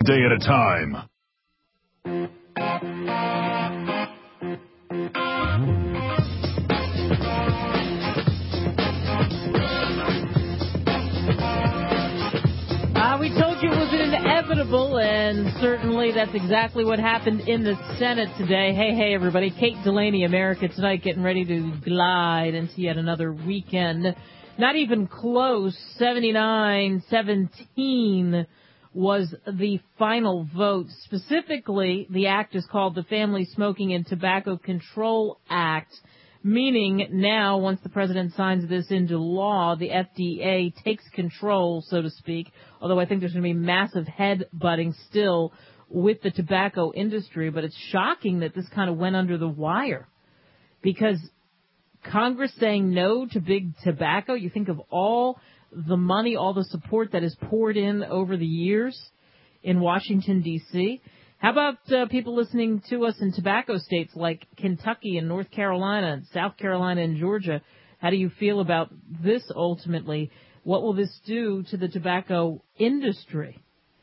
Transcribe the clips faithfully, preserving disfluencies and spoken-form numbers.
day at a time. Uh, we told you it was inevitable, and certainly that's exactly what happened in the Senate today. Hey, hey, everybody. Kate Delaney, America Tonight, getting ready to glide into yet another weekend. Not even close. seventy-nine seventeen was the final vote. Specifically, the act is called the Family Smoking and Tobacco Control Act, meaning now, once the president signs this into law, the F D A takes control, so to speak, although I think there's going to be massive head-butting still with the tobacco industry. But it's shocking that this kind of went under the wire, because Congress saying no to big tobacco, you think of all the money, all the support that is poured in over the years in Washington, D C How about uh, people listening to us in tobacco states like Kentucky and North Carolina and South Carolina and Georgia? How do you feel about this ultimately? What will this do to the tobacco industry?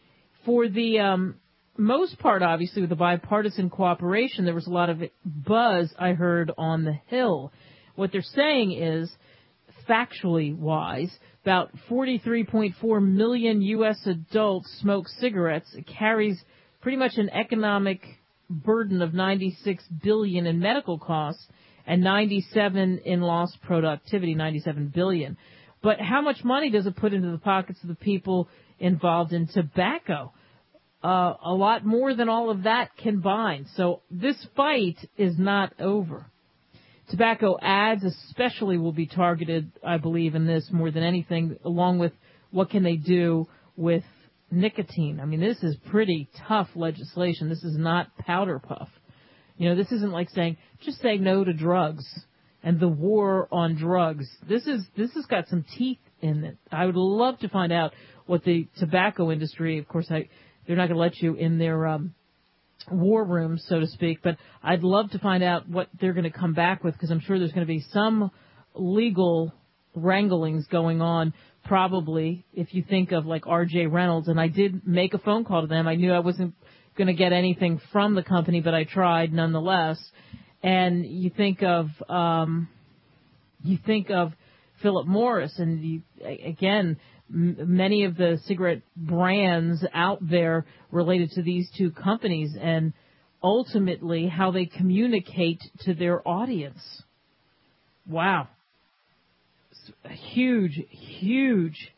For the um, most part, obviously, with the bipartisan cooperation, there was a lot of buzz I heard on the Hill. What they're saying is, factually wise, about forty-three point four million U S adults smoke cigarettes. It carries pretty much an economic burden of ninety-six billion dollars in medical costs and ninety-seven in lost productivity, ninety-seven billion dollars. But how much money does it put into the pockets of the people involved in tobacco? Uh, a lot more than all of that combined. So this fight is not over. Tobacco ads especially will be targeted, I believe, in this more than anything, along with what can they do with nicotine. I mean, this is pretty tough legislation. This is not powder puff. You know, this isn't like saying, just say no to drugs and the war on drugs. This is this has got some teeth in it. I would love to find out what the tobacco industry, of course, I they're not going to let you in their um, war rooms, so to speak, but I'd love to find out what they're going to come back with, because I'm sure there's going to be some legal wranglings going on, probably, if you think of like R J Reynolds. And I did make a phone call to them. I knew I wasn't going to get anything from the company, but I tried nonetheless. And you think of um, you think of Philip Morris, and you, again, m- many of the cigarette brands out there related to these two companies, and ultimately how they communicate to their audience. Wow. A huge, huge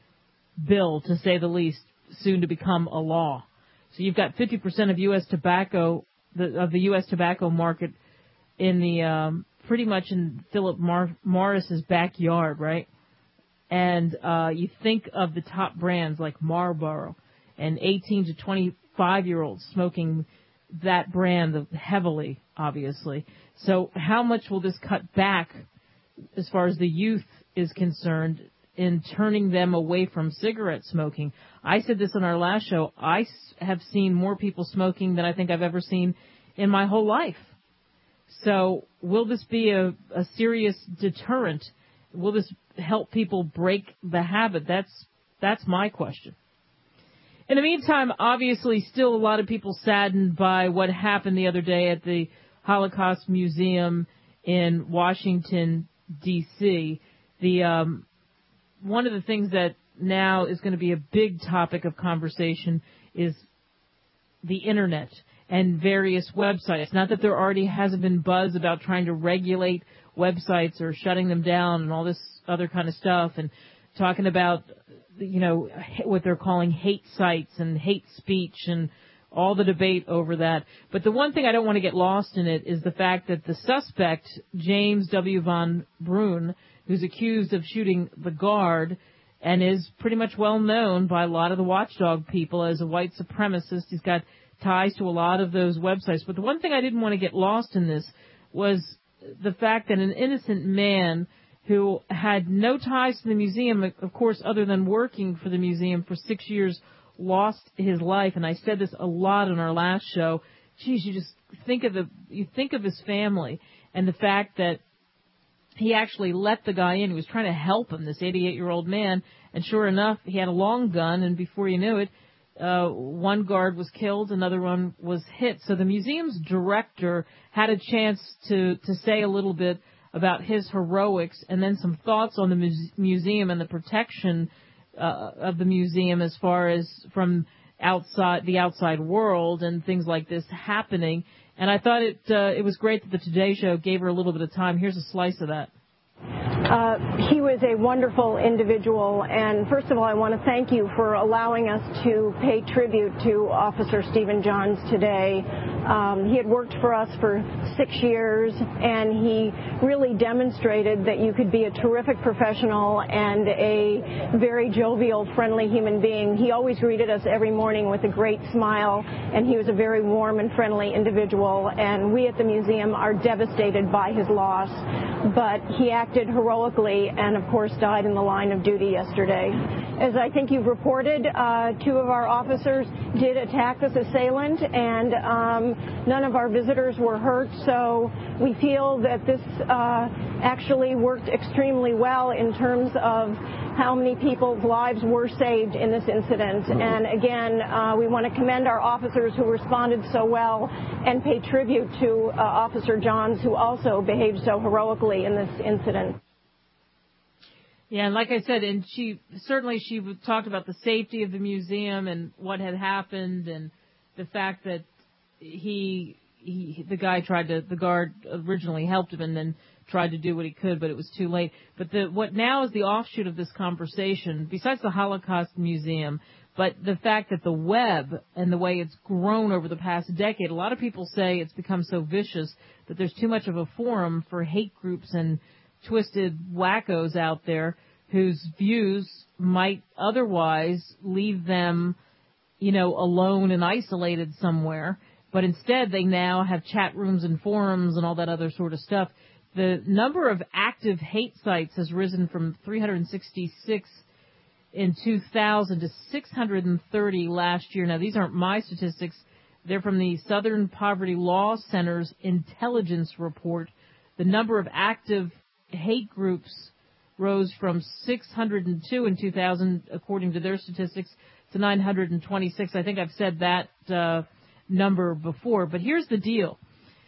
bill, to say the least, soon to become a law. So you've got fifty percent of U S tobacco, the, of the U S tobacco market in the, um, pretty much in Philip Mar- Morris's backyard, right? And, uh, you think of the top brands like Marlboro and eighteen to twenty-five year olds smoking that brand heavily, obviously. So how much will this cut back as far as the youth is concerned in turning them away from cigarette smoking? I said this on our last show. I have seen more people smoking than I think I've ever seen in my whole life. So will this be a, a serious deterrent? Will this help people break the habit? That's that's my question. In the meantime, obviously, still a lot of people saddened by what happened the other day at the Holocaust Museum in Washington, D C The um, one of the things that now is going to be a big topic of conversation is the Internet and various websites. Not that there already hasn't been buzz about trying to regulate websites or shutting them down and all this other kind of stuff, and talking about, you know, what they're calling hate sites and hate speech and all the debate over that. But the one thing I don't want to get lost in it is the fact that the suspect, James W. Von Brunn, who's accused of shooting the guard and is pretty much well known by a lot of the watchdog people as a white supremacist. He's got ties to a lot of those websites. But the one thing I didn't want to get lost in this was the fact that an innocent man who had no ties to the museum, of course, other than working for the museum for six years, lost his life. And I said this a lot on our last show. Geez, you just think of the, you think of his family and the fact that he actually let the guy in. He was trying to help him, this eighty-eight-year-old man, and sure enough, he had a long gun, and before you knew it, Uh, one guard was killed, another one was hit. So the museum's director had a chance to, to say a little bit about his heroics and then some thoughts on the muse- museum and the protection uh, of the museum as far as from outside the outside world and things like this happening. And I thought it uh, it was great that the Today Show gave her a little bit of time. Here's a slice of that. Uh, he was a wonderful individual, and first of all, I want to thank you for allowing us to pay tribute to Officer Stephen Johns today. Um, he had worked for us for six years, and he really demonstrated that you could be a terrific professional and a very jovial, friendly human being. He always greeted us every morning with a great smile, and he was a very warm and friendly individual, and we at the museum are devastated by his loss, but he acted heroically and, of course, died in the line of duty yesterday. As I think you've reported, uh, two of our officers did attack this assailant, and um, none of our visitors were hurt, so we feel that this uh, actually worked extremely well in terms of how many people's lives were saved in this incident. And again, uh, we want to commend our officers who responded so well and pay tribute to uh, Officer Johns, who also behaved so heroically in this incident. Yeah, and like I said, and she certainly she talked about the safety of the museum and what had happened, and the fact that he, he the guy tried to, the guard originally helped him and then tried to do what he could, but it was too late. But the what now is the offshoot of this conversation, besides the Holocaust Museum, but the fact that the web and the way it's grown over the past decade, a lot of people say it's become so vicious that there's too much of a forum for hate groups and twisted wackos out there whose views might otherwise leave them, you know, alone and isolated somewhere. But instead, they now have chat rooms and forums and all that other sort of stuff. The number of active hate sites has risen from three hundred sixty-six in two thousand to six hundred thirty last year. Now, these aren't my statistics. They're from the Southern Poverty Law Center's intelligence report. The number of active hate groups rose from six hundred two in two thousand, according to their statistics, to nine hundred twenty-six. I think I've said that uh, number before. But here's the deal.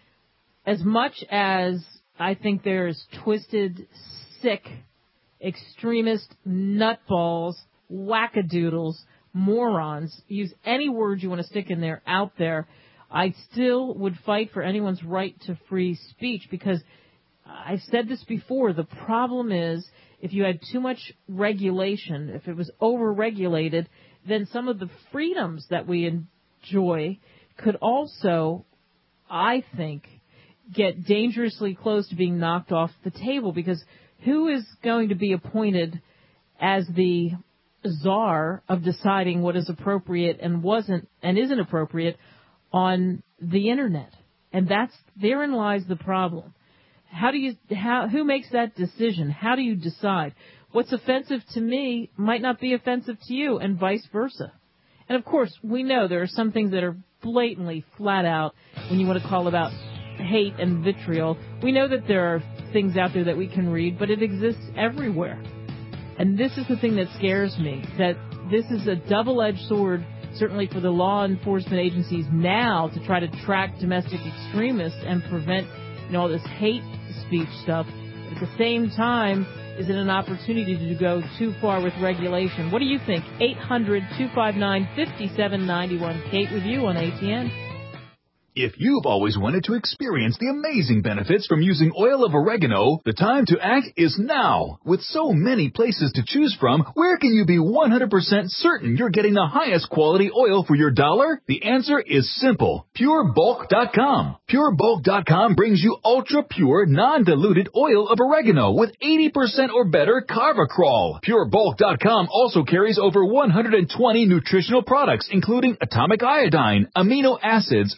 As much as I think there's twisted, sick, extremist nutballs, wackadoodles, morons, use any word you want to stick in there, out there, I still would fight for anyone's right to free speech, because I've said this before, the problem is if you had too much regulation, if it was over-regulated, then some of the freedoms that we enjoy could also, I think, get dangerously close to being knocked off the table, because who is going to be appointed as the czar of deciding what is appropriate and wasn't and isn't appropriate on the internet? And that's therein lies the problem. How do you how who makes that decision? How do you decide? What's offensive to me might not be offensive to you, and vice versa. And of course, we know there are some things that are blatantly flat out when you want to call about hate and vitriol. We know that there are things out there that we can read, but it exists everywhere. And this is the thing that scares me, that this is a double-edged sword, certainly for the law enforcement agencies now, to try to track domestic extremists and prevent, you know, all this hate speech stuff. But at the same time, is it an opportunity to go too far with regulation? What do you think? eight hundred, two five nine, five seven nine one. Kate with you on A T N. If you've always wanted to experience the amazing benefits from using oil of oregano, the time to act is now. With so many places to choose from, where can you be one hundred percent certain you're getting the highest quality oil for your dollar? The answer is simple. Pure Bulk dot com. Pure Bulk dot com brings you ultra-pure, non-diluted oil of oregano with eighty percent or better carvacrol. Pure Bulk dot com also carries over one hundred twenty nutritional products, including atomic iodine, amino acids, herbal extracts,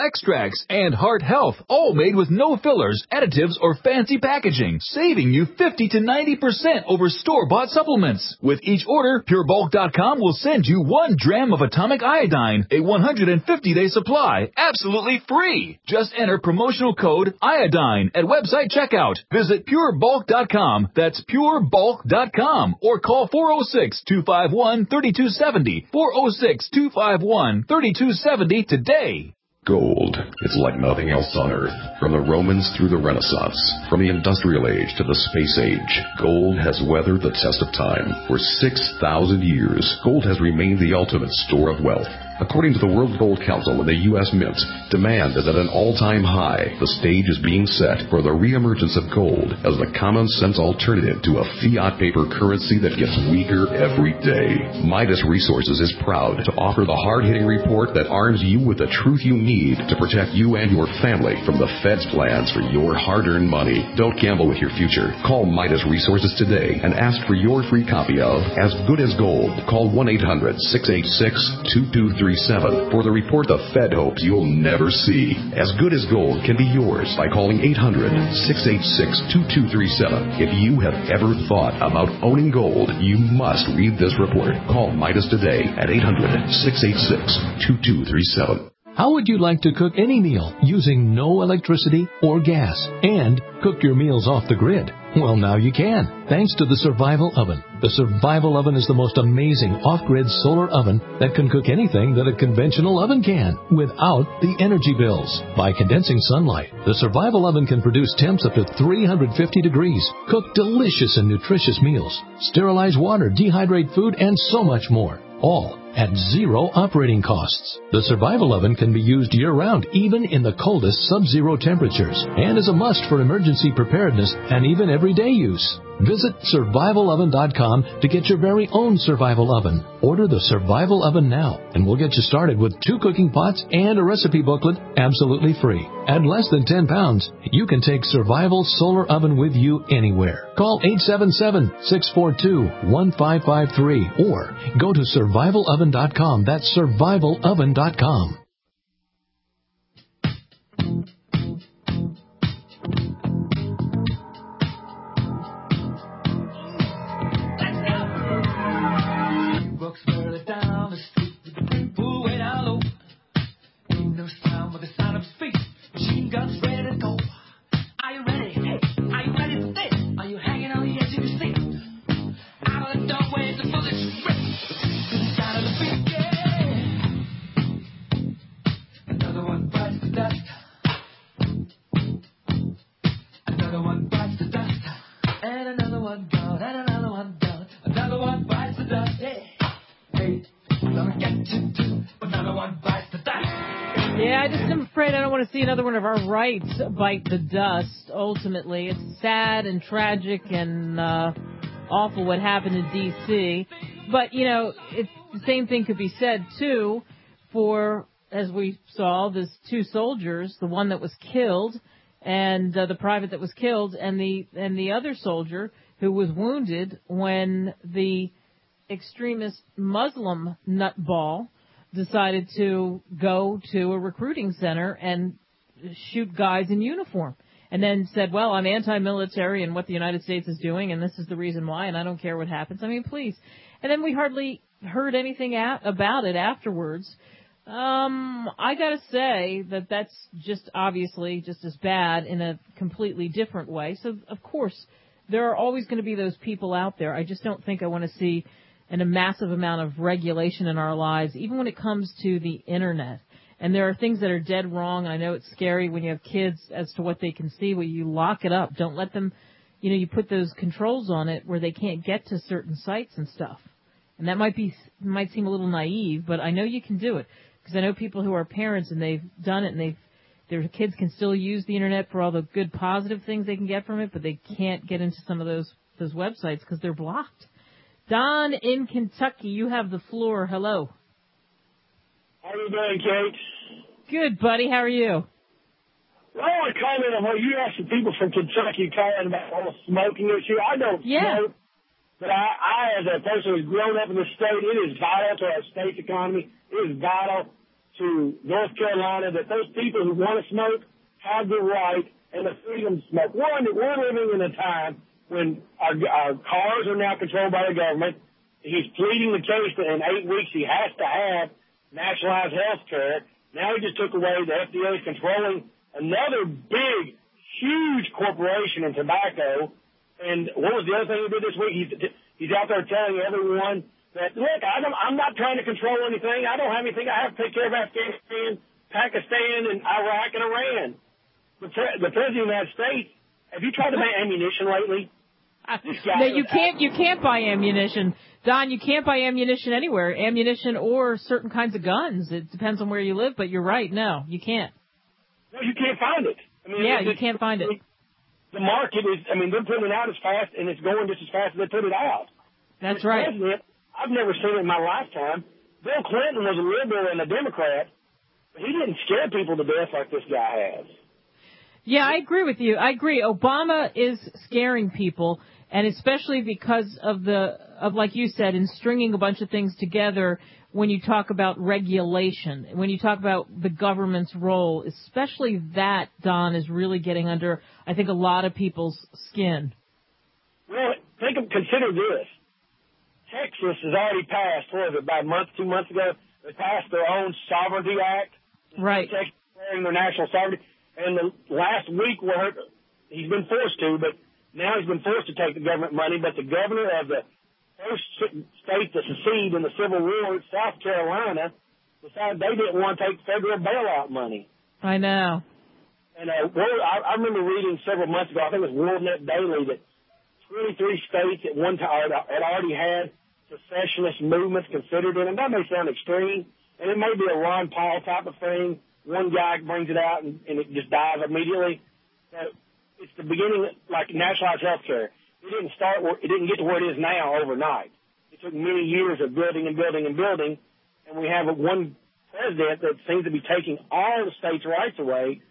extracts, and heart health, all made with no fillers, additives, or fancy packaging, saving you fifty to ninety percent over store-bought supplements. With each order, Pure Bulk dot com will send you one dram of atomic iodine, a one hundred fifty day supply, absolutely free. Just enter promotional code iodine at website checkout. Visit Pure Bulk dot com. That's Pure Bulk dot com. Or call four oh six, two five one, three two seven oh, four oh six, two five one, three two seven oh today. Gold. It's like nothing else on Earth. From the Romans through the Renaissance, from the Industrial Age to the Space Age, gold has weathered the test of time. For six thousand years, gold has remained the ultimate store of wealth. According to the World Gold Council and the U S Mint, demand is at an all-time high. The stage is being set for the reemergence of gold as the common-sense alternative to a fiat paper currency that gets weaker every day. Midas Resources is proud to offer the hard-hitting report that arms you with the truth you need to protect you and your family from the Fed's plans for your hard-earned money. Don't gamble with your future. Call Midas Resources today and ask for your free copy of As Good as Gold. Call one eight hundred, six eight six, two two three seven for the report the Fed hopes you'll never see. As Good as Gold can be yours by calling eight hundred, six eight six, two two three seven. If you have ever thought about owning gold, you must read this report. Call Midas today at eight hundred, six eight six, two two three seven. How would you like to cook any meal using no electricity or gas and cook your meals off the grid? Well, now you can, thanks to the Survival Oven. The Survival Oven is the most amazing off-grid solar oven that can cook anything that a conventional oven can without the energy bills. By condensing sunlight, the Survival Oven can produce temps up to three hundred fifty degrees, cook delicious and nutritious meals, sterilize water, dehydrate food, and so much more. All at zero operating costs. The Survival Oven can be used year-round, even in the coldest sub-zero temperatures, and is a must for emergency preparedness and even everyday use. Visit survival oven dot com to get your very own Survival Oven. Order the Survival Oven now, and we'll get you started with two cooking pots and a recipe booklet absolutely free. At less than ten pounds, you can take Survival Solar Oven with you anywhere. Call eight seven seven, six four two, one five five three or go to survival oven dot com. That's survival oven dot com. Yeah, I just am afraid I don't want to see another one of our rights bite the dust, ultimately. It's sad and tragic and uh, awful what happened in D C But, you know, it's, the same thing could be said, too, for, as we saw, there's two soldiers, the one that was killed and uh, the private that was killed and the and the other soldier who was wounded when the extremist Muslim nutball decided to go to a recruiting center and shoot guys in uniform and then said, well, I'm anti-military and what the United States is doing, and this is the reason why, and I don't care what happens. I mean, please. And then we hardly heard anything at, about it afterwards. Um, I got to say that that's just obviously just as bad in a completely different way. So, of course, there are always going to be those people out there. I just don't think I want to see and a massive amount of regulation in our lives, even when it comes to the Internet. And there are things that are dead wrong. I know it's scary when you have kids as to what they can see. Well, you lock it up. Don't let them, you know, you put those controls on it where they can't get to certain sites and stuff. And that might be, might seem a little naive, but I know you can do it. Because I know people who are parents and they've done it and they've, their kids can still use the Internet for all the good positive things they can get from it, but they can't get into some of those, those websites because they're blocked. Don in Kentucky, you have the floor. Hello. How are you doing, Kate? Good, buddy. How are you? Well, I want to comment on what you asked the people from Kentucky calling about all the smoking issue. I don't yeah. smoke, but I, I, as a person who's grown up in the state, it is vital to our state's economy. It is vital to North Carolina that those people who want to smoke have the right and the freedom to smoke. We're, under, we're living in a time when our, our cars are now controlled by the government. He's pleading the case that in eight weeks he has to have nationalized health care. Now he just took away the F D A is controlling another big, huge corporation in tobacco. And what was the other thing he did this week? He's, he's out there telling everyone that, look, I don't, I'm not trying to control anything. I don't have anything. I have to take care of Afghanistan, Pakistan, and Iraq and Iran. The, pre- the President of the United States, have you tried to buy ammunition lately? No, you can't. You can't buy ammunition, Don. You can't buy ammunition anywhere. Ammunition or certain kinds of guns. It depends on where you live. But you're right. No, you can't. No, you can't find it. I mean, yeah, you can't find it. The market is. I mean, they're putting it out as fast, and it's going just as fast as they put it out. That's right. President, I've never seen it in my lifetime. Bill Clinton was a liberal and a Democrat, but he didn't scare people to death like this guy has. Yeah, I agree with you. I agree. Obama is scaring people, and especially because of the, of like you said, in stringing a bunch of things together when you talk about regulation, when you talk about the government's role, especially that, Don, is really getting under, I think, a lot of people's skin. Well, think of, consider this. Texas has already passed, what was it, about a month, two months ago, they passed their own Sovereignty Act. Right. Texas declaring their national sovereignty. And the last week, where he's been forced to, but now he's been forced to take the government money, but the governor of the first state to secede in the Civil War, South Carolina, decided they didn't want to take federal bailout money. I know. And uh, well, I, I remember reading several months ago, I think it was WorldNet Daily, that twenty-three states at one time had already had secessionist movements considered in, and that may sound extreme, and it may be a Ron Paul type of thing. One guy brings it out and, and it just dies immediately. But it's the beginning, like nationalized health care. It didn't start, where, it didn't get to where it is now overnight. It took many years of building and building and building, and we have a, one president that seems to be taking all the states' rights away.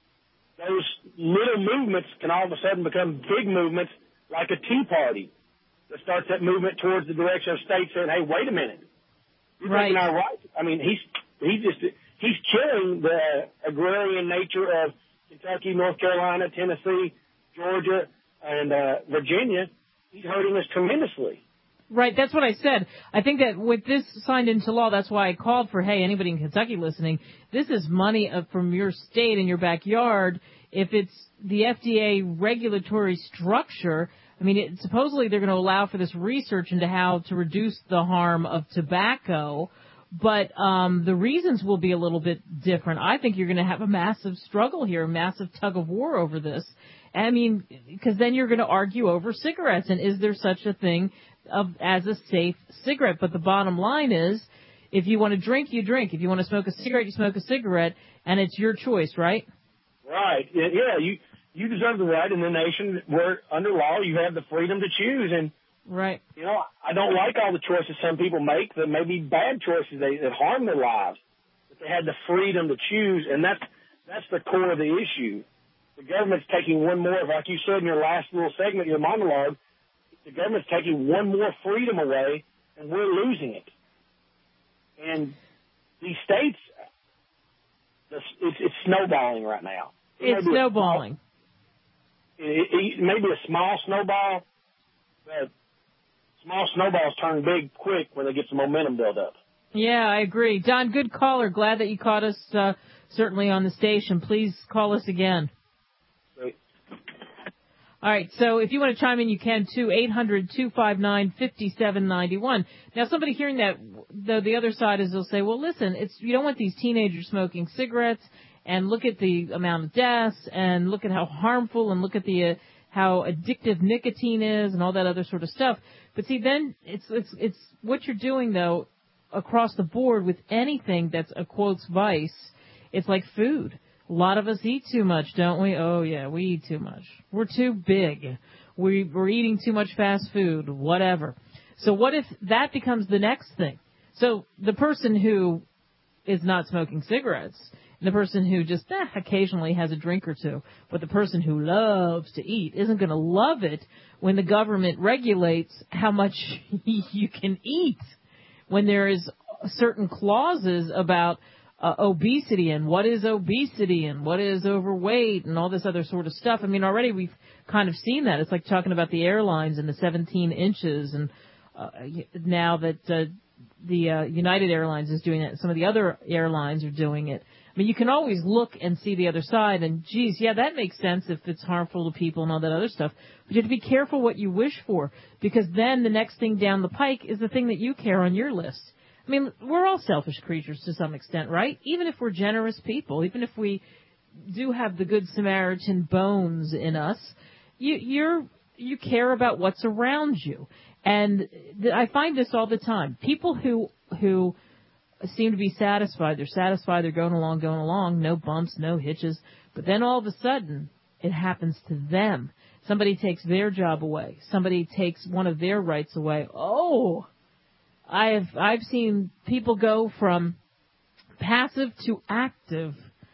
Those little movements can all of a sudden become big movements, like a Tea Party that starts that movement towards the direction of states saying, hey, wait a minute. You're right. taking our rights. I mean, he's, he's just, he's killing the agrarian nature of Kentucky, North Carolina, Tennessee, Georgia, and uh, Virginia. He's hurting us tremendously. Right, that's what I said. I think that with this signed into law, that's why I called for, hey, anybody in Kentucky listening, this is money from your state in your backyard. If it's the F D A regulatory structure, I mean, it, supposedly they're going to allow for this research into how to reduce the harm of tobacco, but um, the reasons will be a little bit different. I think you're going to have a massive struggle here, a massive tug of war over this. I mean, because then you're going to argue over cigarettes, and is there such a thing of as a safe cigarette? But the bottom line is, if you want to drink, you drink. If you want to smoke a cigarette, you smoke a cigarette, and it's your choice, right? Right. Yeah, you you deserve the right in the nation where under law you have the freedom to choose. And, right. you know, I don't like all the choices some people make that may be bad choices they, that harm their lives. But they had the freedom to choose, and that's, that's the core of the issue. The government's taking one more, like you said in your last little segment, your monologue, the government's taking one more freedom away, and we're losing it. And these states, it's, it's snowballing right now. It it's snowballing. A, it, it may be a small snowball, but small snowballs turn big quick when they get some momentum built up. Yeah, I agree. Don, good caller. Glad that you caught us uh, certainly on the station. Please call us again. Great. All right, so if you want to chime in, you can, too, eight hundred, two five nine, five seven nine one. Now, somebody hearing that, the, the other side is they'll say, well, listen, it's you don't want these teenagers smoking cigarettes, and look at the amount of deaths, and look at how harmful, and look at the uh, how addictive nicotine is, and all that other sort of stuff. But see, then it's it's it's what you're doing, though, across the board with anything that's a, quotes, vice. It's like food. A lot of us eat too much, don't we? Oh, yeah, we eat too much. We're too big. We, we're eating too much fast food, whatever. So what if that becomes the next thing? So the person who is not smoking cigarettes, and the person who just eh, occasionally has a drink or two, but the person who loves to eat isn't going to love it when the government regulates how much you can eat, when there is certain clauses about uh, obesity and what is obesity and what is overweight and all this other sort of stuff. I mean, already we've kind of seen that. It's like talking about the airlines and the seventeen inches, and uh, now that uh, the uh, United Airlines is doing it, some of the other airlines are doing it. I mean, you can always look and see the other side, and geez, yeah, that makes sense if it's harmful to people and all that other stuff. But you have to be careful what you wish for, because then the next thing down the pike is the thing that you care on your list. I mean, we're all selfish creatures to some extent, right? Even if we're generous people, even if we do have the Good Samaritan bones in us, you, you're, you care about what's around you. And th- I find this all the time. People who, who seem to be satisfied, they're satisfied, they're going along, going along, no bumps, no hitches. But then all of a sudden, it happens to them. Somebody takes their job away. Somebody takes one of their rights away. Oh, I've I've seen people go from passive to active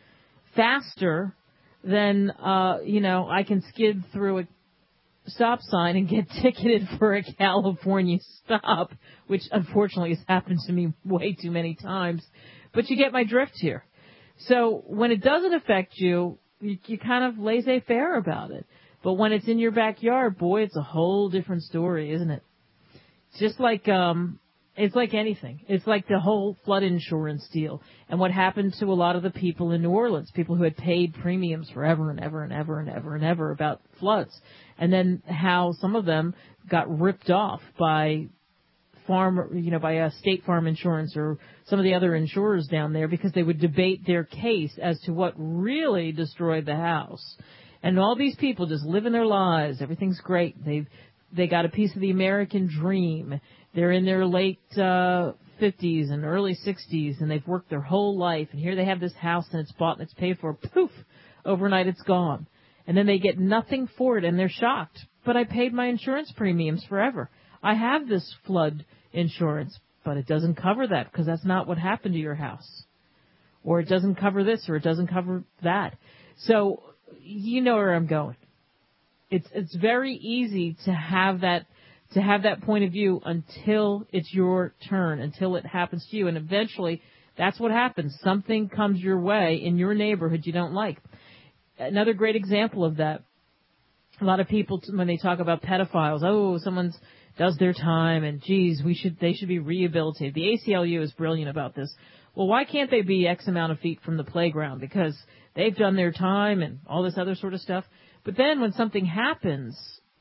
faster than, uh, you know, I can skid through a stop sign and get ticketed for a California stop, which unfortunately has happened to me way too many times. But you get my drift here. So when it doesn't affect you, you, you kind of laissez-faire about it. But when it's in your backyard, boy, it's a whole different story, isn't it? It's just like, um, it's like anything. It's like the whole flood insurance deal and what happened to a lot of the people in New Orleans, people who had paid premiums forever and ever and ever and ever and ever about floods. And then how some of them got ripped off by farm, you know, by a State Farm Insurance or some of the other insurers down there because they would debate their case as to what really destroyed the house. And all these people just living their lives. Everything's great. They've, they got a piece of the American dream. They're in their late uh, fifties and early sixties, and they've worked their whole life. And here they have this house, and it's bought and it's paid for. Poof! Overnight it's gone. And then they get nothing for it, and they're shocked. But I paid my insurance premiums forever. I have this flood insurance, but it doesn't cover that because that's not what happened to your house. Or it doesn't cover this, or it doesn't cover that. So you know where I'm going. It's it's very easy to have that to have that point of view until it's your turn, until it happens to you. And eventually, that's what happens. Something comes your way in your neighborhood you don't like. Another great example of that, a lot of people, when they talk about pedophiles, oh, someone's does their time, and geez, we should they should be rehabilitated. The A C L U is brilliant about this. Well, why can't they be X amount of feet from the playground? Because they've done their time and all this other sort of stuff. But then when something happens,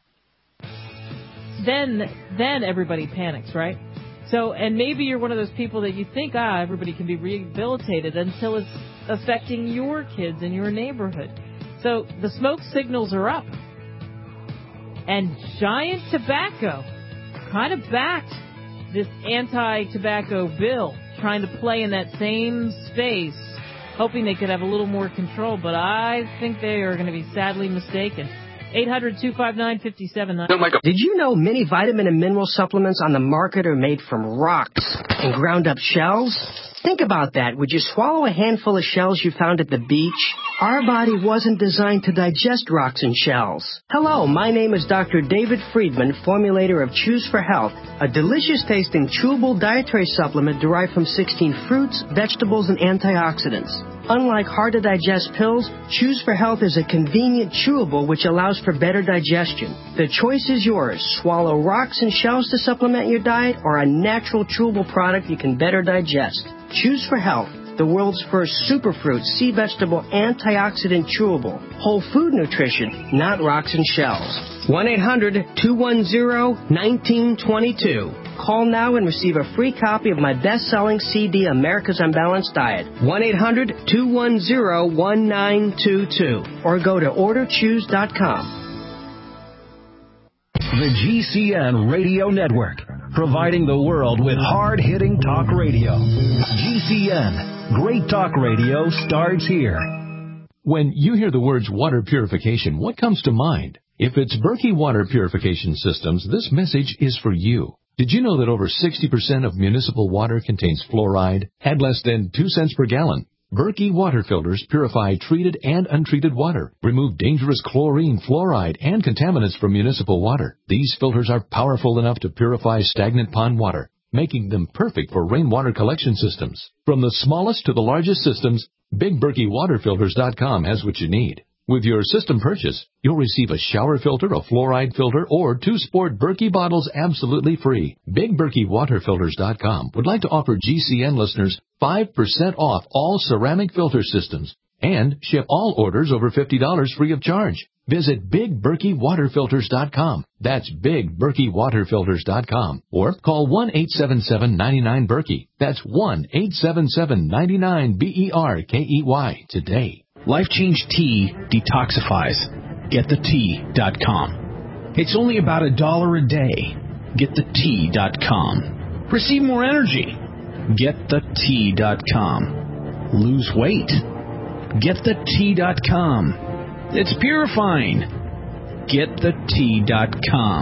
then then everybody panics, right? So, and maybe you're one of those people that you think, ah, everybody can be rehabilitated until it's affecting your kids in your neighborhood. So the smoke signals are up. And Giant Tobacco kind of backed this anti-tobacco bill, trying to play in that same space, hoping they could have a little more control. But I think they are going to be sadly mistaken. eight hundred, two five nine, five seven nine. Did you know many vitamin and mineral supplements on the market are made from rocks and ground up shells? Think about that. Would you swallow a handful of shells you found at the beach? Our body wasn't designed to digest rocks and shells. Hello, my name is Doctor David Friedman, formulator of Choose for Health, a delicious-tasting chewable dietary supplement derived from sixteen fruits, vegetables, and antioxidants. Unlike hard-to-digest pills, Choose for Health is a convenient chewable which allows for better digestion. The choice is yours. Swallow rocks and shells to supplement your diet or a natural chewable product you can better digest. Choose for Health, the world's first superfruit, sea vegetable, antioxidant chewable. Whole food nutrition, not rocks and shells. one eight hundred, two one zero, one nine two two. Call now and receive a free copy of my best-selling C D, America's Unbalanced Diet. one eight hundred, two one zero, one nine two two. Or go to order choose dot com. The G C N Radio Network, providing the world with hard-hitting talk radio. G C N, great talk radio starts here. When you hear the words water purification, what comes to mind? If it's Berkey Water Purification Systems, this message is for you. Did you know that over sixty percent of municipal water contains fluoride at less than two cents per gallon? Berkey water filters purify treated and untreated water, remove dangerous chlorine, fluoride, and contaminants from municipal water. These filters are powerful enough to purify stagnant pond water. making them perfect for rainwater collection systems. From the smallest to the largest systems, Big Berkey Water Filters dot com has what you need. With your system purchase, you'll receive a shower filter, a fluoride filter, or two sport Berkey bottles absolutely free. Big Berkey Water Filters dot com would like to offer G C N listeners five percent off all ceramic filter systems and ship all orders over fifty dollars free of charge. Visit Big Berkey Water Filters dot com. That's Big Berkey Water Filters dot com. Or call one eight seven seven, nine nine, Berkey. That's one eight seven seven, nine nine, B E R K E Y today. Life Change Tea detoxifies. Get the tea dot com. It's only about a dollar a day. Get the tea dot com. Receive more energy. Get the tea dot com. Lose weight. Get the tea dot com. It's purifying. Get the tea dot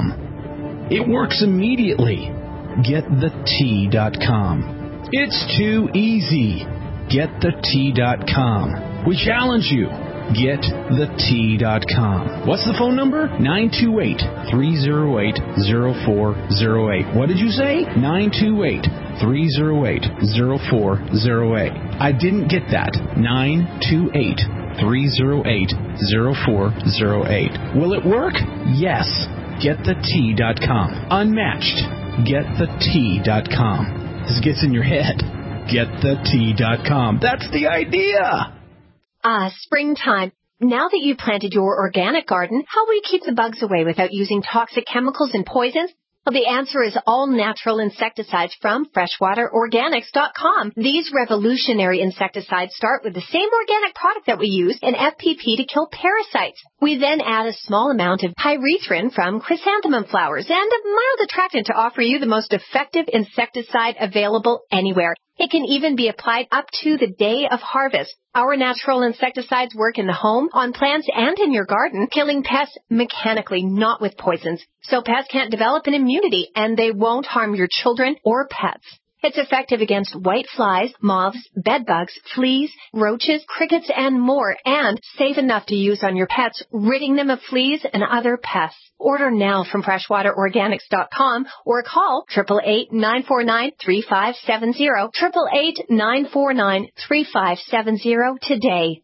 com. It works immediately. Get the tea dot com. It's too easy. Get the tea dot com. We challenge you. Get the tea dot com. What's the phone number? nine two eight, three oh eight, oh four oh eight. What did you say? nine two eight, three oh eight, oh four oh eight. I didn't get that. nine two eight, three oh eight, oh four oh eight. Will it work? Yes. Get the tea dot com. Unmatched. Get the tea dot com. This gets in your head. Get the tea dot com. That's the idea. Ah, springtime. Now that you've planted your organic garden, how will you keep the bugs away without using toxic chemicals and poisons? Well, the answer is all natural insecticides from freshwater organics dot com. These revolutionary insecticides start with the same organic product that we use in F P P to kill parasites. We then add a small amount of pyrethrin from chrysanthemum flowers and a mild attractant to offer you the most effective insecticide available anywhere. It can even be applied up to the day of harvest. Our natural insecticides work in the home, on plants, and in your garden, killing pests mechanically, not with poisons. So pests can't develop an immunity, and they won't harm your children or pets. It's effective against white flies, moths, bedbugs, fleas, roaches, crickets, and more, and safe enough to use on your pets, ridding them of fleas and other pests. Order now from freshwater organics dot com or call eight eight eight, nine four nine, three five seven zero, eight eight eight, nine four nine, three five seven zero today.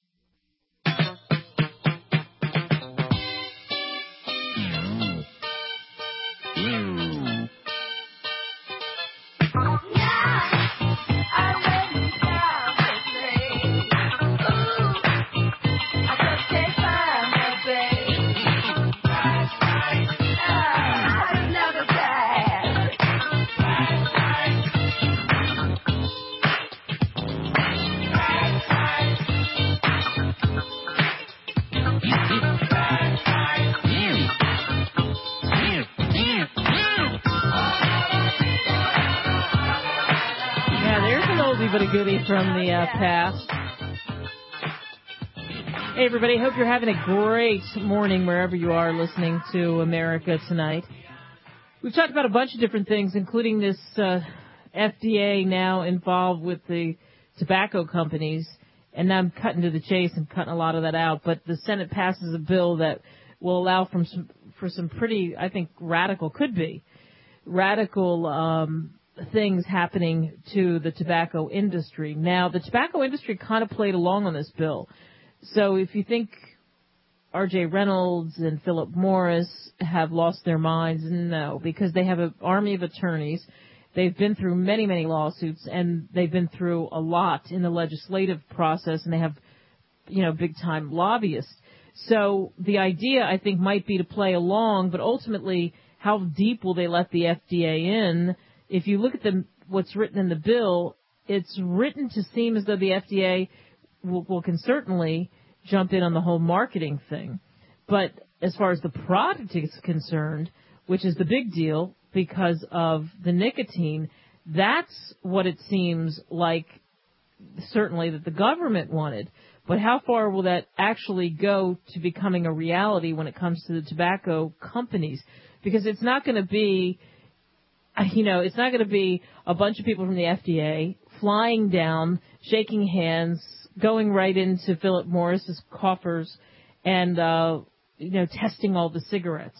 But a goodie from the uh, past. Hey, everybody. Hope you're having a great morning wherever you are listening to America Tonight. We've talked about a bunch of different things, including this uh, F D A now involved with the tobacco companies. And now I'm cutting to the chase and cutting a lot of that out. But the Senate passes a bill that will allow from some, for some pretty, I think, radical, could be, radical um things happening to the tobacco industry. Now, the tobacco industry kind of played along on this bill. So if you think R J Reynolds and Philip Morris have lost their minds, no, because they have an army of attorneys. They've been through many, many lawsuits, and they've been through a lot in the legislative process, and they have, you know, big-time lobbyists. So the idea, I think, might be to play along, but ultimately, how deep will they let the F D A in? If you look at the, what's written in the bill, it's written to seem as though the F D A will, will can certainly jump in on the whole marketing thing. But as far as the product is concerned, which is the big deal because of the nicotine, that's what it seems like certainly that the government wanted. But how far will that actually go to becoming a reality when it comes to the tobacco companies? Because it's not going to be... You know, it's not going to be a bunch of people from the F D A flying down, shaking hands, going right into Philip Morris's coffers and, uh, you know, testing all the cigarettes.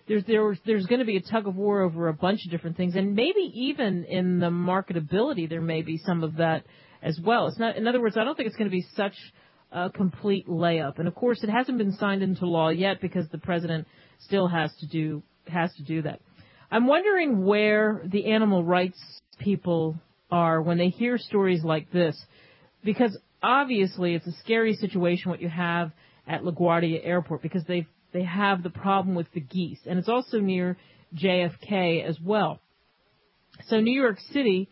there's there, there's going to be a tug of war over a bunch of different things, and maybe even in the marketability there may be some of that as well. It's not, in other words, I don't think it's going to be such a complete layup. And of course, it hasn't been signed into law yet because the president still has to do has to do that. I'm wondering where the animal rights people are when they hear stories like this, because obviously it's a scary situation what you have at LaGuardia Airport, because they they have the problem with the geese, and it's also near J F K as well. So New York City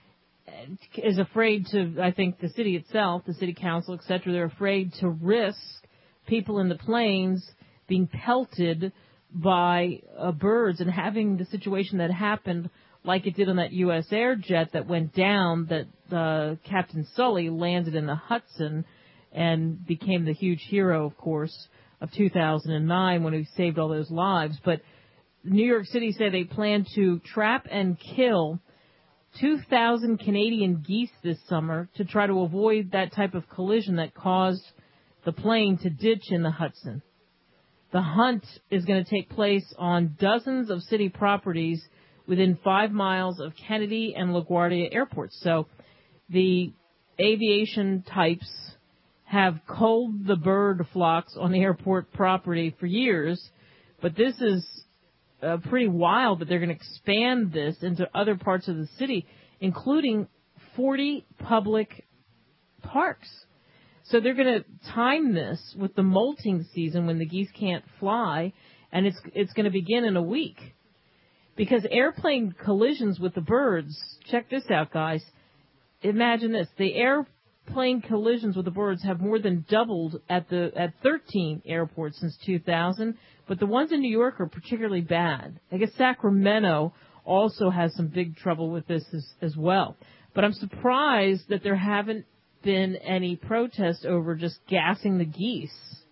is afraid to, I think the city itself, the city council, et cetera, they're afraid to risk people in the planes being pelted by uh, birds and having the situation that happened like it did on that U S Air jet that went down, that uh, Captain Sully landed in the Hudson and became the huge hero, of course, of two thousand nine when he saved all those lives. But New York City said they plan to trap and kill two thousand Canadian geese this summer to try to avoid that type of collision that caused the plane to ditch in the Hudson. The hunt is going to take place on dozens of city properties within five miles of Kennedy and LaGuardia airports. So the aviation types have culled the bird flocks on the airport property for years, but this is uh, pretty wild that they're going to expand this into other parts of the city, including forty public parks. So they're going to time this with the molting season when the geese can't fly, and it's it's going to begin in a week. Because airplane collisions with the birds, check this out, guys. Imagine this. The airplane collisions with the birds have more than doubled at the at thirteen airports since two thousand, but the ones in New York are particularly bad. I guess Sacramento also has some big trouble with this as, as well. But I'm surprised that there haven't been any protest over just gassing the geese.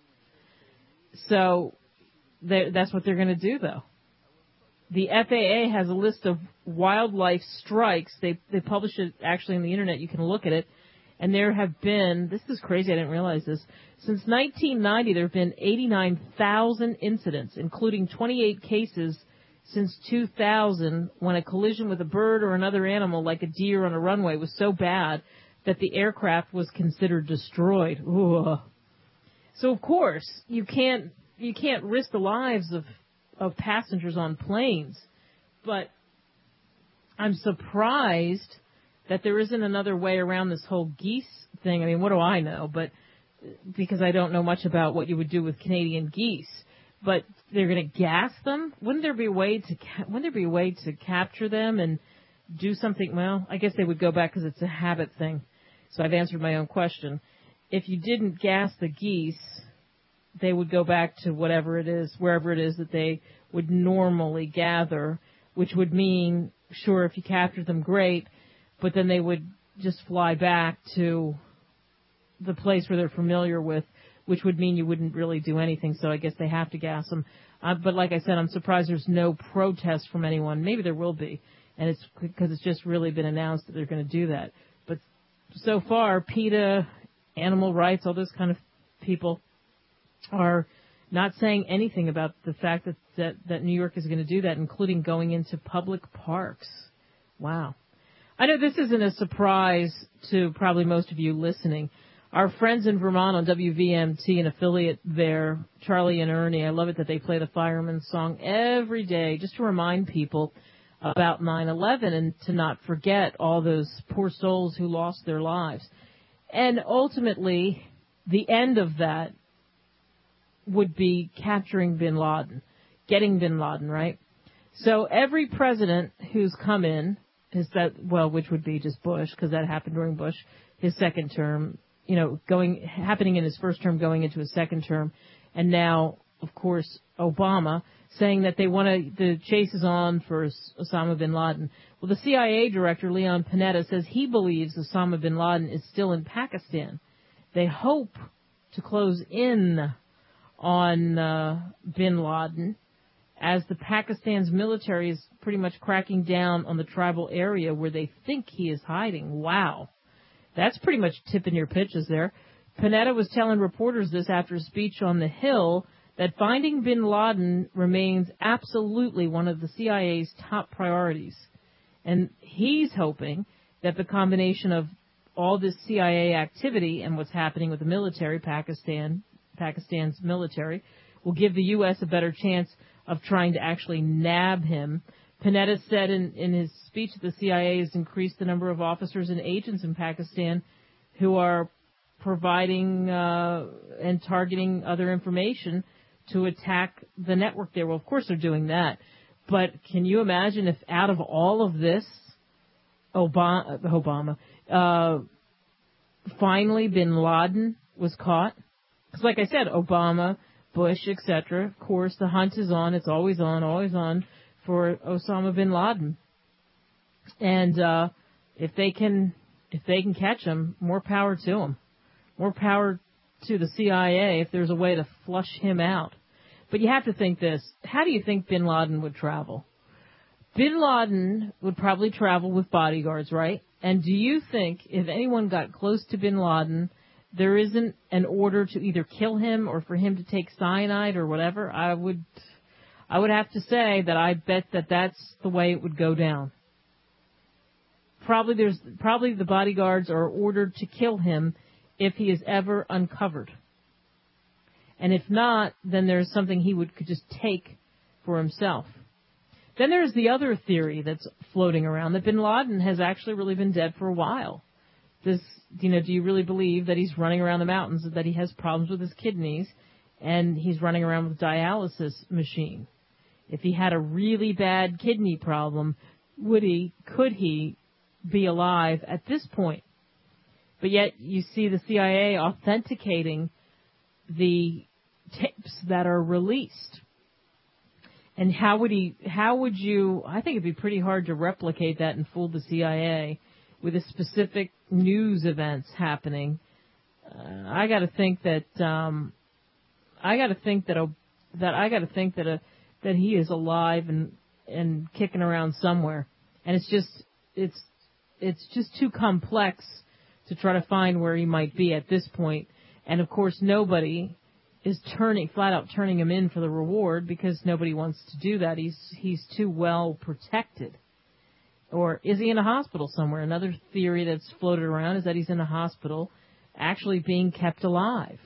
So that's what they're going to do, though. The F A A has a list of wildlife strikes. They they publish it actually on the internet. You can look at it. And there have been, this is crazy, I didn't realize this, since nineteen ninety there have been eighty-nine thousand incidents, including twenty-eight cases since two thousand, when a collision with a bird or another animal like a deer on a runway was so bad that the aircraft was considered destroyed. Ooh. So of course you can't you can't risk the lives of of passengers on planes, but I'm surprised that there isn't another way around this whole geese thing. I mean, what do I know? But because I don't know much about what you would do with Canadian geese, but they're going to gas them. Wouldn't there be a way to ca- wouldn't there be a way to capture them and do something? Well, I guess they would go back because it's a habit thing. So I've answered my own question. If you didn't gas the geese, they would go back to whatever it is, wherever it is that they would normally gather, which would mean, sure, if you captured them, great, but then they would just fly back to the place where they're familiar with, which would mean you wouldn't really do anything, so I guess they have to gas them. Uh, but like I said, I'm surprised there's no protest from anyone. Maybe there will be, and it's because it's just really been announced that they're going to do that. But so far, PETA, animal rights, all those kind of people are not saying anything about the fact that, that, that New York is going to do that, including going into public parks. Wow. I know this isn't a surprise to probably most of you listening. Our friends in Vermont on W V M T, an affiliate there, Charlie and Ernie, I love it that they play the Fireman's Song every day just to remind people about nine eleven and to not forget all those poor souls who lost their lives. And ultimately, the end of that would be capturing bin Laden, getting bin Laden, right? So every president who's come in, is that, well, which would be just Bush, because that happened during Bush, his second term, you know, going, happening in his first term, going into his second term, and now, of course, Obama, saying that they want to, the chase is on for Osama bin Laden. Well, the C I A director, Leon Panetta, says he believes Osama bin Laden is still in Pakistan. They hope to close in on uh, bin Laden as the Pakistan's military is pretty much cracking down on the tribal area where they think he is hiding. Wow. That's pretty much tipping your pitches there. Panetta was telling reporters this after a speech on the Hill that finding bin Laden remains absolutely one of the C I A's top priorities. And he's hoping that the combination of all this C I A activity and what's happening with the military, Pakistan, Pakistan's military, will give the U S a better chance of trying to actually nab him. Panetta said in, in his speech that the C I A has increased the number of officers and agents in Pakistan who are providing uh, and targeting other information to attack the network there. Well, of course they're doing that. But can you imagine if out of all of this, Obama, Obama uh, finally bin Laden was caught? Because like I said, Obama, Bush, et cetera, of course, the hunt is on. It's always on, always on for Osama bin Laden. And uh, if they can if they can catch him, more power to them. More power to the C I A if there's a way to flush him out. But you have to think this. How do you think bin Laden would travel? Bin Laden would probably travel with bodyguards, right? And do you think if anyone got close to bin Laden, there isn't an order to either kill him or for him to take cyanide or whatever? I would, I would have to say that I bet that that's the way it would go down. Probably there's, probably the bodyguards are ordered to kill him if he is ever uncovered. And if not, then there's something he would could just take for himself. Then there's the other theory that's floating around, that bin Laden has actually really been dead for a while. Does, you know, do you really believe that he's running around the mountains, that he has problems with his kidneys, and he's running around with a dialysis machine? If he had a really bad kidney problem, would he, could he be alive at this point? But yet you see the C I A authenticating the tapes that are released. And how would he, how would you, I think it'd be pretty hard to replicate that and fool the C I A with the specific news events happening. Uh, I got to think that, um, I got to think that, a, that I got to think that a, that he is alive and, and kicking around somewhere. And it's just, it's, it's just too complex to try to find where he might be at this point. And of course, nobody is turning, flat out turning him in for the reward because nobody wants to do that. He's, he's too well protected. Or is he in a hospital somewhere? Another theory that's floated around is that he's in a hospital actually being kept alive.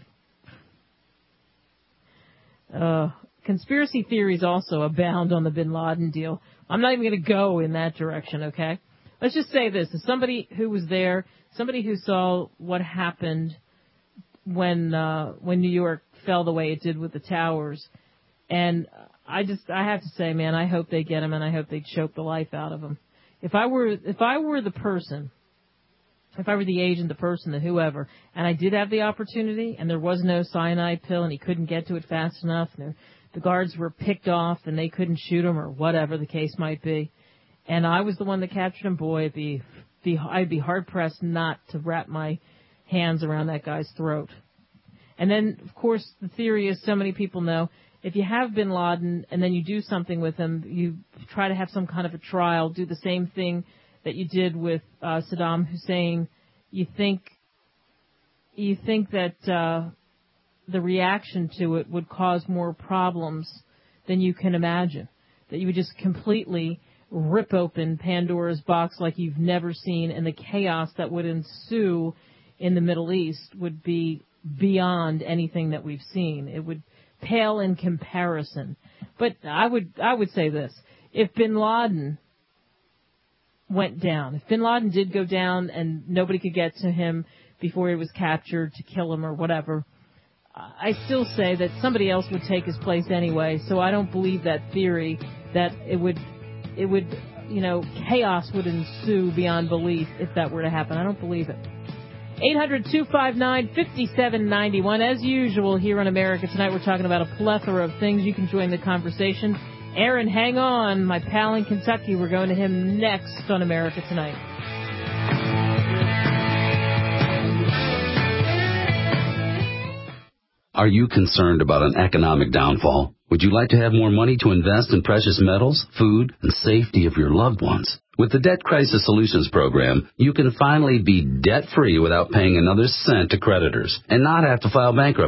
Uh, conspiracy theories also abound on the bin Laden deal. I'm not even going to go in that direction, okay? Let's just say this. As somebody who was there, somebody who saw what happened when uh, when New York fell the way it did with the towers, and I just I have to say, man, I hope they get him, and I hope they choke the life out of him. If I were if I were the person, if I were the agent, the person, the whoever, and I did have the opportunity, and there was no cyanide pill, and he couldn't get to it fast enough, and the guards were picked off, and they couldn't shoot him, or whatever the case might be, and I was the one that captured him, boy, it'd be, be I'd be hard pressed not to wrap my hands around that guy's throat. And then, of course, the theory is, so many people know, if you have bin Laden and then you do something with him, you try to have some kind of a trial, do the same thing that you did with uh, Saddam Hussein. You think, you think that uh, the reaction to it would cause more problems than you can imagine. That you would just completely rip open Pandora's box like you've never seen, and the chaos that would ensue in the Middle East would be beyond anything that we've seen. It would pale in comparison. But I would I would say this. If bin Laden went down, if bin Laden did go down and nobody could get to him before he was captured to kill him or whatever, I still say that somebody else would take his place anyway. So I don't believe that theory that it would, it would, you know, chaos would ensue beyond belief if that were to happen. I don't believe it. eight hundred, two five nine, five seven nine one. As usual here on America Tonight, we're talking about a plethora of things. You can join the conversation. Aaron, hang on. My pal in Kentucky, we're going to him next on America Tonight. Are you concerned about an economic downfall? Would you like to have more money to invest in precious metals, food, and safety of your loved ones? With the Debt Crisis Solutions Program, you can finally be debt-free without paying another cent to creditors and not have to file bankruptcy.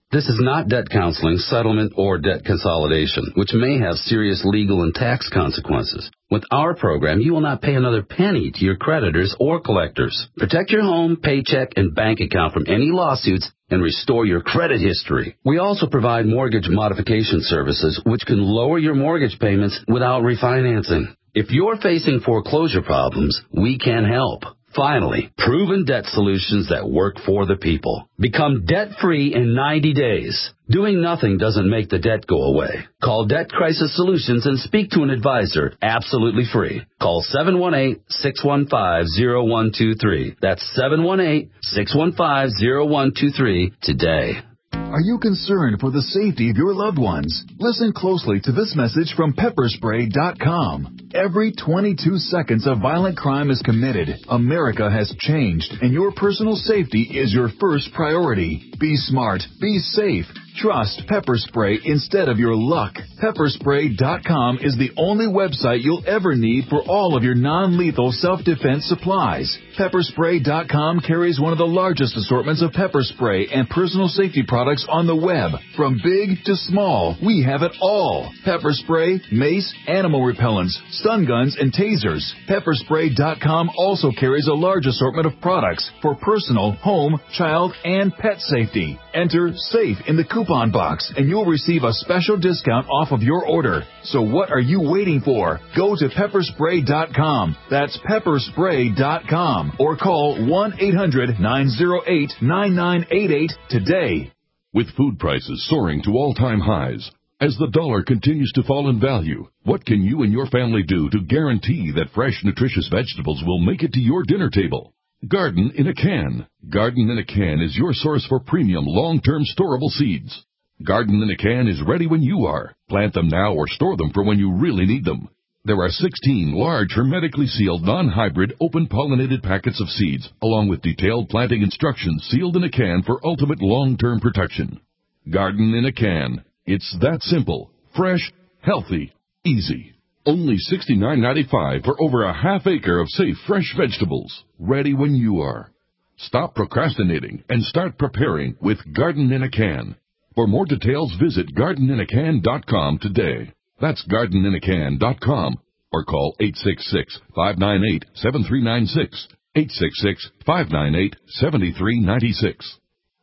This is not debt counseling, settlement, or debt consolidation, which may have serious legal and tax consequences. With our program, you will not pay another penny to your creditors or collectors. Protect your home, paycheck, and bank account from any lawsuits and restore your credit history. We also provide mortgage modification services, which can lower your mortgage payments without refinancing. If you're facing foreclosure problems, we can help. Finally, proven debt solutions that work for the people. Become debt-free in ninety days. Doing nothing doesn't make the debt go away. Call Debt Crisis Solutions and speak to an advisor absolutely free. Call seven one eight, six one five, zero one two three. That's seven one eight, six one five, zero one two three today. Are you concerned for the safety of your loved ones? Listen closely to this message from pepper spray dot com. Every twenty-two seconds a violent crime is committed. America has changed, and your personal safety is your first priority. Be smart. Be safe. Trust Pepper Spray instead of your luck. pepper spray dot com is the only website you'll ever need for all of your non-lethal self-defense supplies. pepper spray dot com carries one of the largest assortments of pepper spray and personal safety products on the web. From big to small, we have it all. Pepper spray, mace, animal repellents, stun guns, and tasers. pepper spray dot com also carries a large assortment of products for personal, home, child, and pet safety. Enter SAFE in the coupon box, and you'll receive a special discount off of your order. So what are you waiting for? Go to pepper spray dot com. That's pepper spray dot com. Or call one eight hundred, nine oh eight, nine nine eight eight today. With food prices soaring to all-time highs, as the dollar continues to fall in value, what can you and your family do to guarantee that fresh, nutritious vegetables will make it to your dinner table? Garden in a Can. Garden in a Can is your source for premium long-term storable seeds. Garden in a Can is ready when you are. Plant them now or store them for when you really need them. There are sixteen large, hermetically sealed, non-hybrid, open-pollinated packets of seeds, along with detailed planting instructions sealed in a can for ultimate long-term protection. Garden in a Can. It's that simple, fresh, healthy, easy. Only sixty-nine ninety-five for over a half acre of safe, fresh vegetables, ready when you are. Stop procrastinating and start preparing with Garden in a Can. For more details, visit garden in a can dot com today. That's garden in a can dot com, or call eight six six, five nine eight, seven three nine six, eight six six, five nine eight, seven three nine six.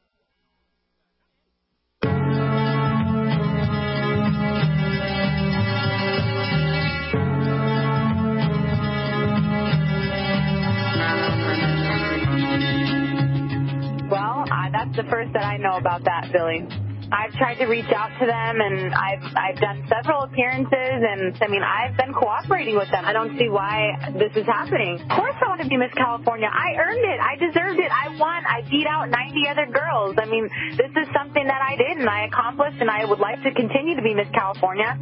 Well, uh, that's the first that I know about that, Billy. I've tried to reach out to them, and I've I've done several appearances, and, I mean, I've been cooperating with them. I don't see why this is happening. Of course I want to be Miss California. I earned it. I deserved it. I won. I beat out ninety other girls. I mean, this is something that I did, and I accomplished, and I would like to continue to be Miss California.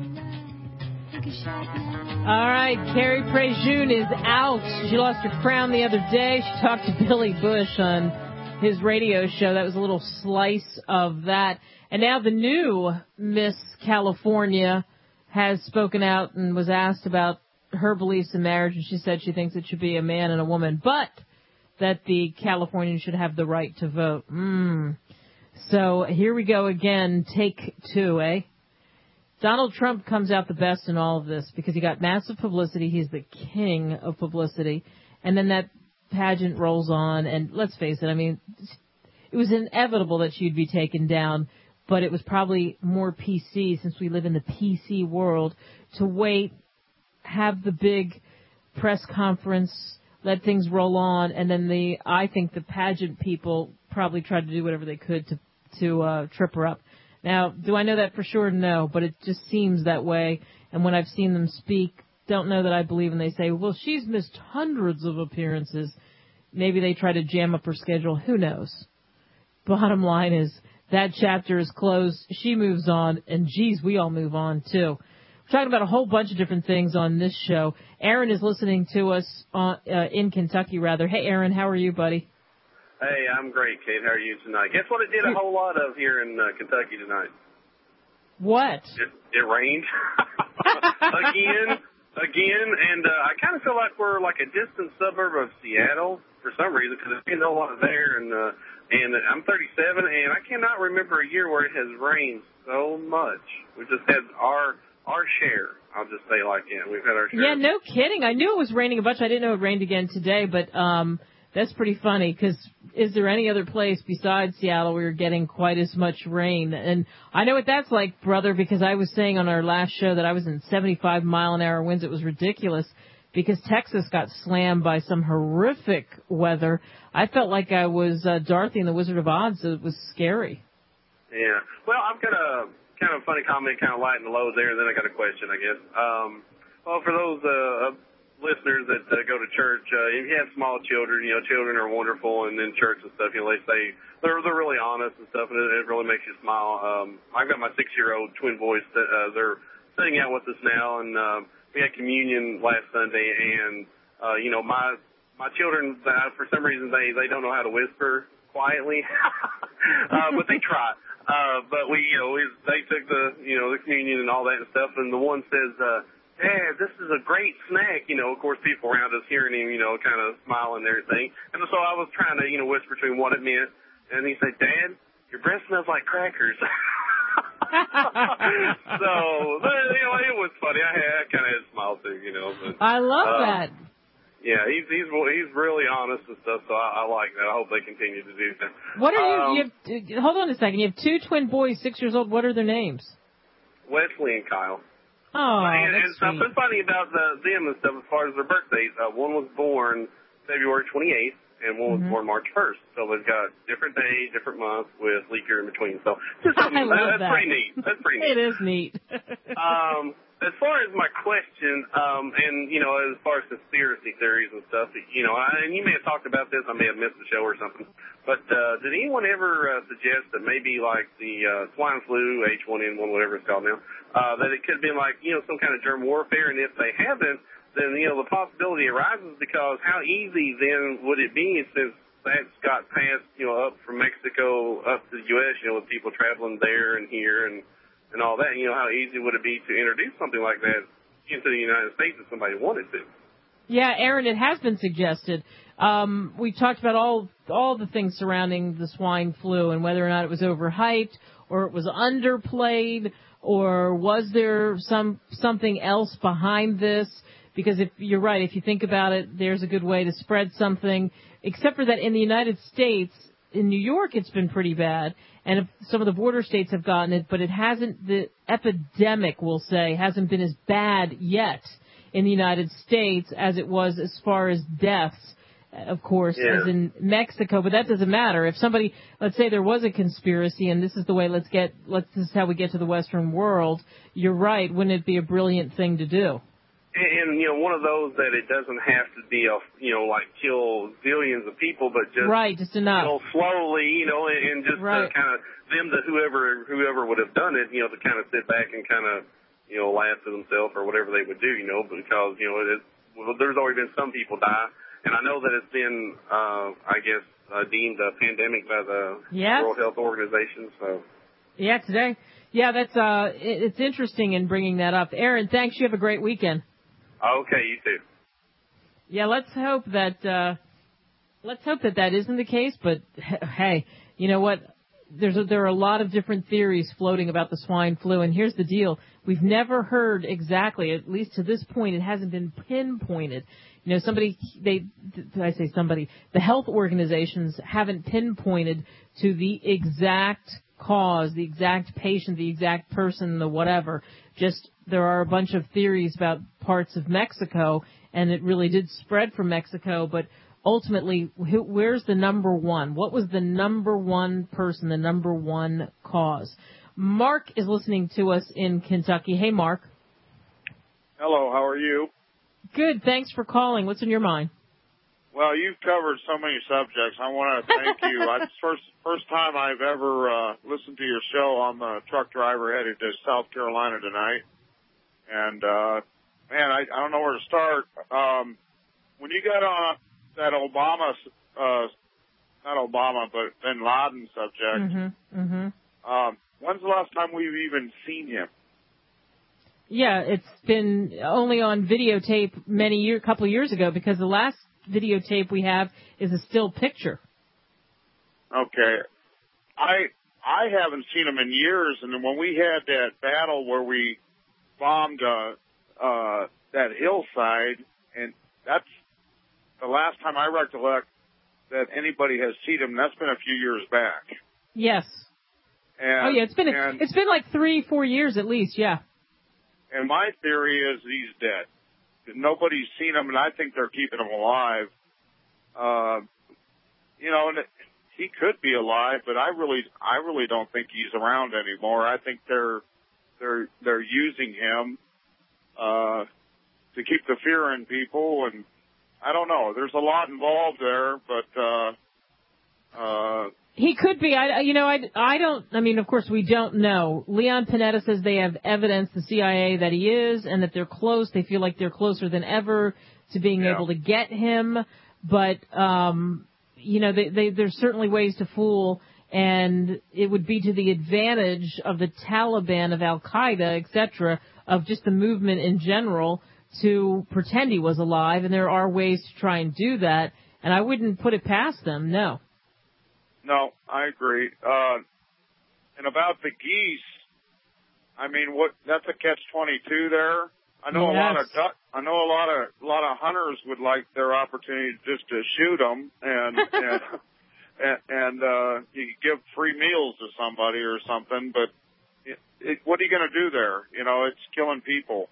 All right, Carrie Prejean is out. She lost her crown the other day. She talked to Billy Bush on his radio show. That was a little slice of that. And now the new Miss California has spoken out and was asked about her beliefs in marriage, and she said she thinks it should be a man and a woman, but that the Californians should have the right to vote. Mm. So here we go again, take two, eh? Donald Trump comes out the best in all of this because he got massive publicity. He's the king of publicity. And then that pageant rolls on, and let's face it, I mean, it was inevitable that she'd be taken down. But it was probably more P C, since we live in the P C world, to wait, have the big press conference, let things roll on, and then the I think the pageant people probably tried to do whatever they could to to uh, trip her up. Now, do I know that for sure? No, but it just seems that way. And when I've seen them speak, don't know that I believe, and they say, well, she's missed hundreds of appearances. Maybe they try to jam up her schedule. Who knows? Bottom line is, that chapter is closed. She moves on, and geez, we all move on too. We're talking about a whole bunch of different things on this show. Aaron is listening to us on, uh, in Kentucky, rather. Hey, Aaron, how are you, buddy? Hey, I'm great, Kate. How are you tonight? Guess what it did a whole lot of here in uh, Kentucky tonight? What? It, it rained again. again, and uh, I kind of feel like we're like a distant suburb of Seattle for some reason because there's been a lot there, and uh, and I'm thirty-seven, and I cannot remember a year where it has rained so much. We just had our our share. I'll just say like that. We've had our share. Yeah, no kidding. I knew it was raining a bunch. I didn't know it rained again today, but um, that's pretty funny because is there any other place besides Seattle where you're getting quite as much rain? And I know what that's like, brother, because I was saying on our last show that I was in seventy-five mile an hour winds. It was ridiculous because Texas got slammed by some horrific weather. I felt like I was uh, Dorothy and the Wizard of Oz. It was scary. Yeah. Well, I've got a kind of funny comment, kind of lighten the load there, and then I got a question, I guess. Um, well, for those uh, listeners that uh, go to church, uh, if you have small children, you know, children are wonderful, and in church and stuff, you know, they say they're they're really honest and stuff, and it, it really makes you smile. Um, I've got my six-year-old twin boys that uh, they're sitting out with us now, and um, we had communion last Sunday, and uh, you know, my my children, uh, for some reason, they they don't know how to whisper quietly, uh, but they try. Uh, but we, you know, we, they took the, you know, the communion and all that and stuff, and the one says, uh, Dad, this is a great snack. You know, of course, people around us hearing him, you know, kind of smiling and everything. And so I was trying to, you know, whisper to him what it meant. And he said, Dad, your breath smells like crackers. So, you know, it was funny. I, had, I kind of had a smile too, you know. But, I love uh, that. Yeah, he's he's he's really honest and stuff, so I, I like that. I hope they continue to do that. What are you, um, you have, hold on a second. You have two twin boys, six years old. What are their names? Wesley and Kyle. Oh, and, that's and something sweet. funny about the, them and stuff as far as their birthdays. Uh, one was born February twenty-eighth, and one was Mm-hmm. born March first. So they've got different days, different months with leap year in between. So just I something, love that's that. pretty neat. That's pretty neat. It is neat. um, as far as my question, um, and, you know, as far as conspiracy theories and stuff, you know, I, and you may have talked about this, I may have missed the show or something, but uh, did anyone ever uh, suggest that maybe like the uh, swine flu, H one N one, whatever it's called now, uh, that it could have been like, you know, some kind of germ warfare, and if they haven't, then, you know, the possibility arises because how easy then would it be since that's got passed, you know, up from Mexico up to the U S, you know, with people traveling there and here and and all that, you know, how easy would it be to introduce something like that into the United States if somebody wanted to? Yeah, Aaron, it has been suggested. Um, we talked about all all the things surrounding the swine flu and whether or not it was overhyped or it was underplayed or was there some something else behind this? Because if you're right, if you think about it, there's a good way to spread something, except for that in the United States, in New York, it's been pretty bad, and if some of the border states have gotten it, but it hasn't, the epidemic, we'll say, hasn't been as bad yet in the United States as it was as far as deaths, of course, Yeah. as in Mexico, but that doesn't matter. If somebody, let's say there was a conspiracy, and this is the way, let's get, let's, this is how we get to the Western world, you're right, wouldn't it be a brilliant thing to do? And, and, you know, one of those that it doesn't have to be, a, you know, like kill zillions of people, but just, right, just enough. You know, slowly, you know, and, and just right. uh, kind of them to whoever whoever would have done it, you know, to kind of sit back and kind of, you know, laugh to themselves or whatever they would do, you know, because, you know, it is, well, there's already been some people die. And I know that it's been, uh, I guess, uh, deemed a pandemic by the yes. World Health Organization. So. Yeah, today. Yeah, that's uh, it, it's interesting in bringing that up. Aaron, thanks. You have a great weekend. Okay, you too. Yeah, let's hope that uh, let's hope that that isn't the case. But hey, you know what? There's a, there are a lot of different theories floating about the swine flu, and here's the deal: we've never heard exactly, at least to this point, it hasn't been pinpointed. You know, somebody they did I say somebody? The health organizations haven't pinpointed to the exact cause, the exact patient, the exact person, the whatever. Just there are a bunch of theories about parts of Mexico, and it really did spread from Mexico. But ultimately, who, where's the number one? What was the number one person, the number one cause? Mark is listening to us in Kentucky. Hey, Mark. Hello, how are you? Good, thanks for calling. What's in your mind? Well, you've covered so many subjects. I want to thank you. It's first first time I've ever uh, listened to your show. I'm a truck driver headed to South Carolina tonight. And, uh, man, I, I don't know where to start. Um, when you got on that Obama, uh, not Obama, but Bin Laden subject, mm-hmm, mm-hmm. Um, when's the last time we've even seen him? Yeah, it's been only on videotape many year, couple of years ago, because the last videotape we have is a still picture. Okay. I I haven't seen them in years, and when we had that battle where we bombed uh, uh, that hillside, and that's the last time I recollect that anybody has seen him. That's been a few years back. Yes. And, oh yeah, it's been and, it's been like three, four years at least. Yeah. And my theory is he's dead. Nobody's seen him, and I think they're keeping him alive. Uh, you know, and he could be alive, but I really, I really don't think he's around anymore. I think they're, they're, they're using him uh, to keep the fear in people, and I don't know. There's a lot involved there, but. Uh, uh, He could be. I, you know, I, I don't, I mean, of course, we don't know. Leon Panetta says they have evidence, the C I A, that he is, and that they're close. They feel like they're closer than ever to being yeah. able to get him. But, um, you know, they, they, there's certainly ways to fool, and it would be to the advantage of the Taliban, of Al-Qaeda, et cetera, of just the movement in general to pretend he was alive, and there are ways to try and do that, and I wouldn't put it past them, no. No, I agree. Uh, and about the geese, I mean, what? That's a catch twenty-two there. I know yes. a lot of duck. I know a lot of a lot of hunters would like their opportunity just to shoot them, and and and, and uh, you give free meals to somebody or something. But it, it, what are you going to do there? You know, it's killing people.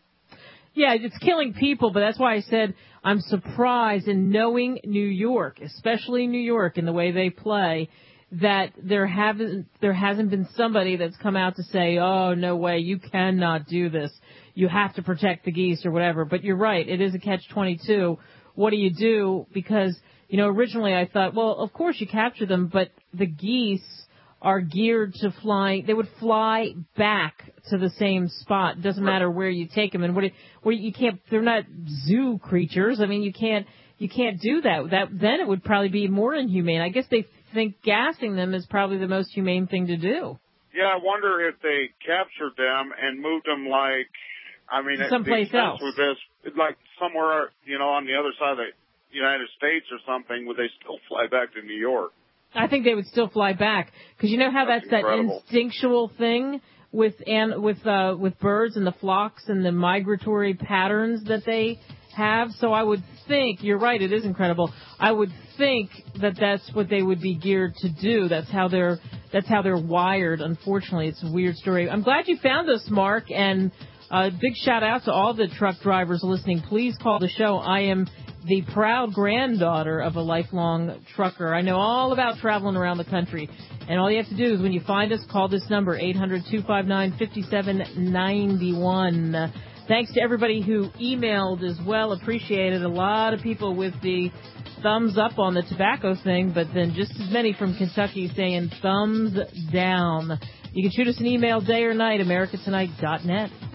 Yeah, it's killing people, but that's why I said I'm surprised in knowing New York, especially New York and the way they play, that there haven't there hasn't been somebody that's come out to say, oh, no way, you cannot do this. You have to protect the geese or whatever. But you're right, it is a catch twenty-two. What do you do? Because, you know, originally I thought, well, of course you capture them, but the geese are geared to fly. They would fly back to the same spot. It doesn't matter where you take them. And what, where you can't, they're not zoo creatures. I mean, you can't, you can't do that. That, then it would probably be more inhumane. I guess they think gassing them is probably the most humane thing to do. Yeah, I wonder if they captured them and moved them like, I mean, someplace else. With this, like somewhere, you know, on the other side of the United States or something, would they still fly back to New York? I think they would still fly back, because you know how that's, that's that instinctual thing with and with uh, with birds and the flocks and the migratory patterns that they have. So I would think you're right. It is incredible. I would think that that's what they would be geared to do. That's how they're that's how they're wired. Unfortunately, it's a weird story. I'm glad you found us, Mark, and a uh, big shout out to all the truck drivers listening. Please call the show. I am the proud granddaughter of a lifelong trucker. I know all about traveling around the country. And all you have to do is when you find us, call this number, eight hundred, two five nine, five seven nine one. Uh, thanks to everybody who emailed as well. Appreciate it. A lot of people with the thumbs up on the tobacco thing, but then just as many from Kentucky saying thumbs down. You can shoot us an email day or night, america tonight dot net.